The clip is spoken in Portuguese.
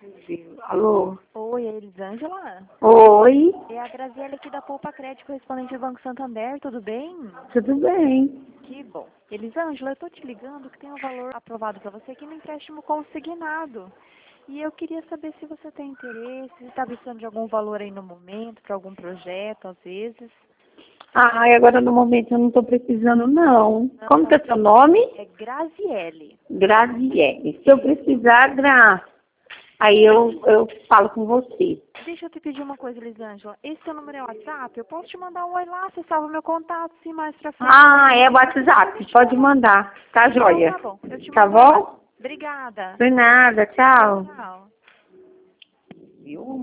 Alô? Oi, é Elisângela? Oi, É a Graziele aqui da Poupa Crédito, correspondente do Banco Santander, tudo bem? tudo bem? Que bom. Elisângela, eu tô te ligando que tem um valor aprovado para você aqui no empréstimo consignado. E eu queria saber se você tem interesse, se está precisando de algum valor aí no momento, para algum projeto, às vezes. Ai, agora no momento eu não estou precisando, não. Como que é seu nome? É Graziele. Graziele. Se eu precisar, aí eu falo com você. Deixa eu te pedir uma coisa, Elisângela. Esse seu número é WhatsApp? Eu posso te mandar um oi lá, você salva meu contato, sim, mais pra frente. Ah, é WhatsApp, pode mandar. Tá Então joia? tá bom, eu te Tá mando lá. bom? Obrigada. Por nada, tchau. Tchau. Viu?